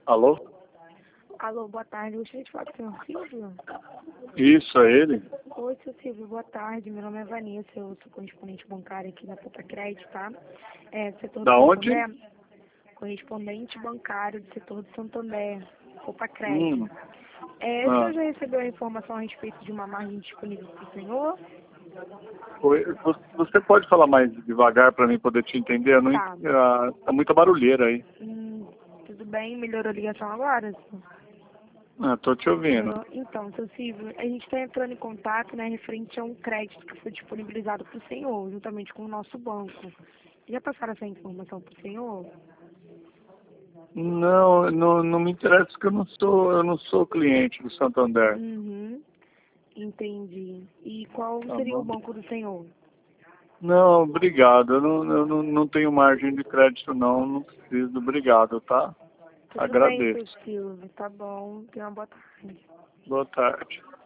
Alô? Alô, boa tarde. Eu gostaria de falar com o senhor Silvio. Isso, é ele? Oi, seu Silvio, boa tarde. Meu nome é Vanessa, eu sou correspondente bancária aqui da Poupa Crédito, tá? Setor Da do onde? Santander. Correspondente bancário do setor do Santander, Poupa Crédito. O senhor já recebeu a informação a respeito de uma margem disponível para o senhor? Oi, você pode falar mais devagar para mim poder te entender? Eu não Tá. tá muita barulheira aí. Tudo bem? Melhorou a ligação agora? Tô te ouvindo. Então, seu Silvio, a gente está entrando em contato, né, referente a um crédito que foi disponibilizado para o senhor, juntamente com o nosso banco. Já passaram essa informação para o senhor? Não me interessa porque eu não sou cliente do Santander. Entendi. E qual Tá seria o bom? banco do senhor? Não, obrigado. Eu não tenho margem de crédito não preciso. Obrigado, tá? Tudo bem, seu Agradeço. Silvio, tá bom. Tenha uma boa tarde. Boa tarde.